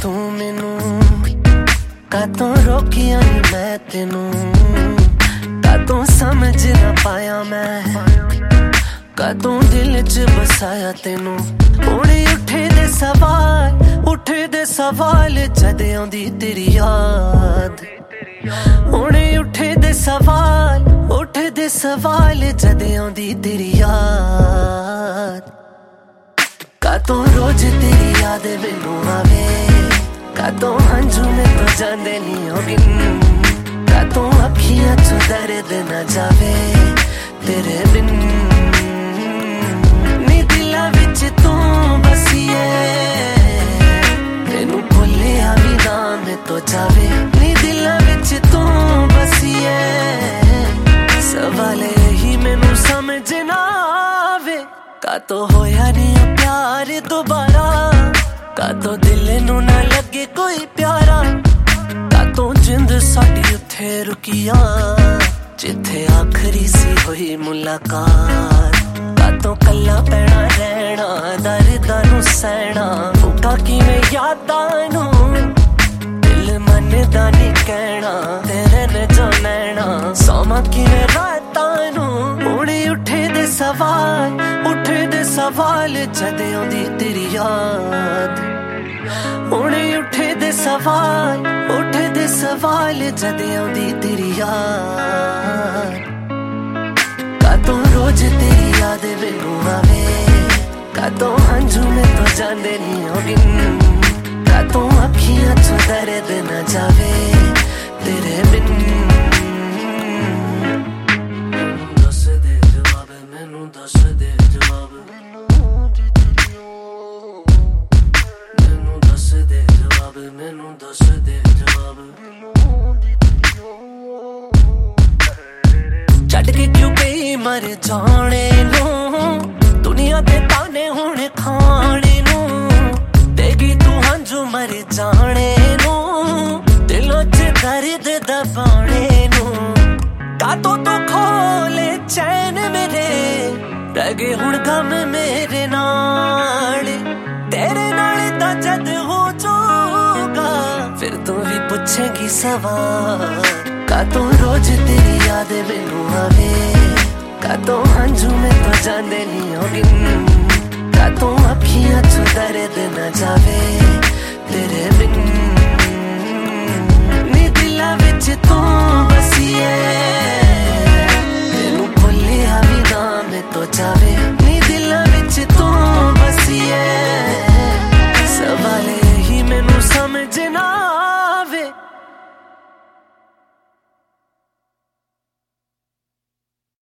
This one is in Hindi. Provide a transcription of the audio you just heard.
तू मैनू कातों रोकिया नी मैं तेनू कातों समझ ना पाया मैं कातों दिल च बसाया तेनू हुणे उठे दे सवाल जद आउंदी तेरी याद हुणे उठे दे सवाल जद आउंदी तेरी याद कातों रोज तेरी याद मैनू आवे कातों हंझू में तो जांदे नी होगी कातों अखियां चो दर्द न जावे तेरे बिन नी दिला विच तू बसिए तेनू भुलिया भी ना मैं तो जावे नी दिला विच तू बसिए सवाल यही मैनू समझ ना आवे कातों होया नी प्यार दोबारा कातों दिल नू ना लगे कोई प्यारा कातों जिंद साडी उत्थे रुकिया जिथे आखरी सी हुई मुलाकात कातों कल्ला पैना रहना दर्दां नू सहना भुखा किवें यादां नू दिल मनदा नी कहना तेरे ने जो नैना सौमा किवें रातां नू हुणे उठे दे सवाल जद आउंदी तेरी याद हुणे उठे दे सवाल जद आउंदी तेरी याद कातों रोज तेरी याद मैनू आवे कातों हंझू में तो जांदे नी होगी कातों अखियां चो दर्द न जावे तेरे बिन दस दे जवाब मैनू दस दे जवाब मैनू दस दे जवाब छड्ड के क्यों गई मर जाने नू दुनिया दे ताने हुणे खाने नू देगी तू हंझू मर जाने नू दिलों च दर्द दबाने नू कातों तो खोले चैन मेरे रह गए हुण गम मेरे नाल तेरे नाल दा जद हो फिर तू भी पूछेगी सवाल कातों रोज तेरी याद मैनू आवे कातों हंझू में तो जांदे नी होगी कातों अखियां चो दर्द न जावे